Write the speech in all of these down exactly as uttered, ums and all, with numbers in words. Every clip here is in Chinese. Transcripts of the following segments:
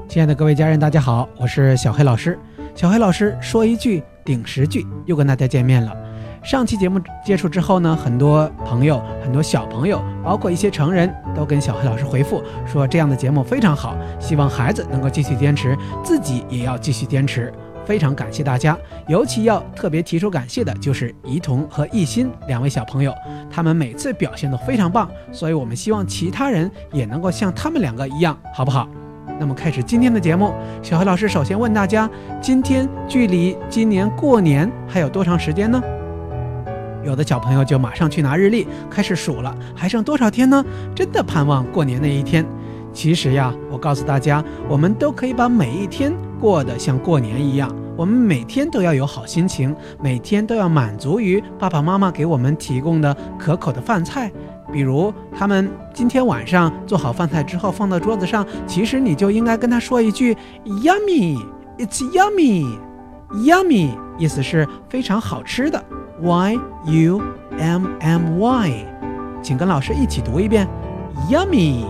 亲爱的各位家人，大家好，我是小黑老师。小黑老师说一句顶十句，又跟大家见面了。上期节目结束之后呢，很多朋友、很多小朋友，包括一些成人都跟小黑老师回复说，这样的节目非常好，希望孩子能够继续坚持，自己也要继续坚持。非常感谢大家，尤其要特别提出感谢的就是怡彤和艺欣两位小朋友，他们每次表现都非常棒，所以我们希望其他人也能够像他们两个一样，好不好？那么开始今天的节目，小黑老师首先问大家，今天距离今年过年还有多长时间呢？有的小朋友就马上去拿日历开始数了，还剩多少天呢？真的盼望过年那一天。其实呀，我告诉大家，我们都可以把每一天过得像过年一样，我们每天都要有好心情，每天都要满足于爸爸妈妈给我们提供的可口的饭菜。比如他们今天晚上做好饭菜之后放到桌子上，其实你就应该跟他说一句 Yummy, it's yummy. Yummy 意思是非常好吃的， Y U M M Y， 请跟老师一起读一遍 Yummy,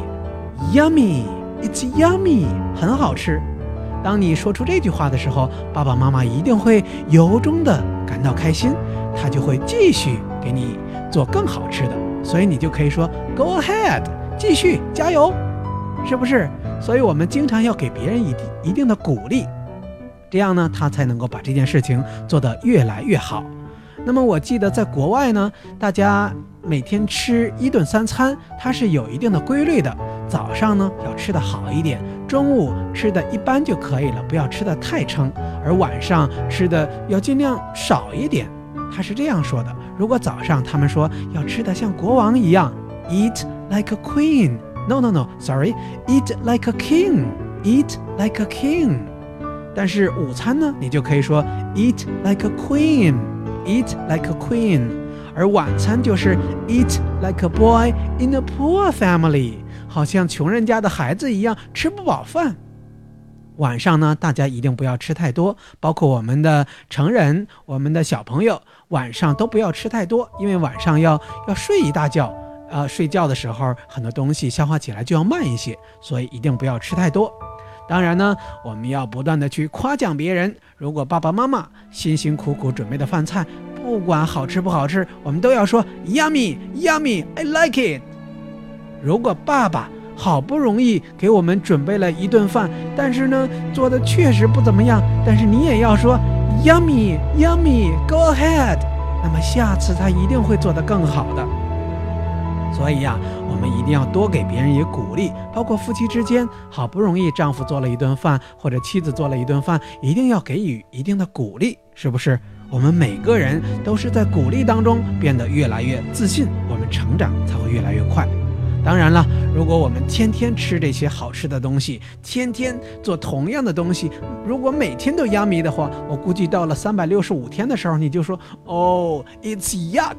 Yummy, it's yummy， 很好吃。当你说出这句话的时候，爸爸妈妈一定会由衷的感到开心，他就会继续给你做更好吃的，所以你就可以说 Go ahead， 继续加油，是不是？所以我们经常要给别人一一定的鼓励，这样呢，他才能够把这件事情做得越来越好。那么我记得在国外呢，大家每天吃一顿三餐，它是有一定的规律的。早上呢要吃得好一点，中午吃的一般就可以了，不要吃得太撑，而晚上吃的要尽量少一点。他是这样说的，如果早上他们说要吃得像国王一样 Eat like a queen， No no no sorry Eat like a king Eat like a king。 但是午餐呢，你就可以说 Eat like a queen Eat like a queen。 而晚餐就是 Eat like a boy in a poor family， 好像穷人家的孩子一样，吃不饱饭。晚上呢，大家一定不要吃太多，包括我们的成人，我们的小朋友，晚上都不要吃太多，因为晚上要要睡一大觉，呃，睡觉的时候很多东西消化起来就要慢一些，所以一定不要吃太多。当然呢，我们要不断的去夸奖别人，如果爸爸妈妈辛辛苦苦准备的饭菜，不管好吃不好吃，我们都要说 Yummy, Yummy, I like it。 如果爸爸好不容易给我们准备了一顿饭，但是呢做的确实不怎么样，但是你也要说 Yummy, Yummy, Go ahead， 那么下次他一定会做得更好的。所以呀、啊，我们一定要多给别人以鼓励，包括夫妻之间，好不容易丈夫做了一顿饭，或者妻子做了一顿饭，一定要给予一定的鼓励，是不是？我们每个人都是在鼓励当中变得越来越自信，我们成长才会越来越快。当然了，如果我们天天吃这些好吃的东西，天天做同样的东西，如果每天都 yummy 的话，我估计到了三百六十五天的时候，你就说哦 it's yuck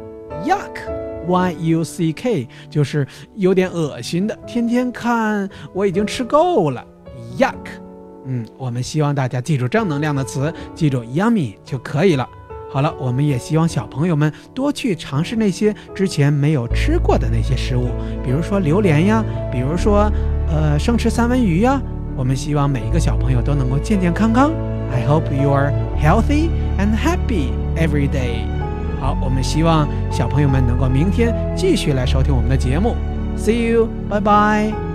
yuck Y U C K， 就是有点恶心的，天天看我已经吃够了 yuck。 嗯，我们希望大家记住正能量的词，记住 yummy 就可以了。好了，我们也希望小朋友们多去尝试那些之前没有吃过的那些食物，比如说榴莲呀，比如说呃生吃三文鱼呀。我们希望每一个小朋友都能够健健康康。 I hope you are healthy and happy every day。 好，我们希望小朋友们能够明天继续来收听我们的节目。 See you， 拜拜。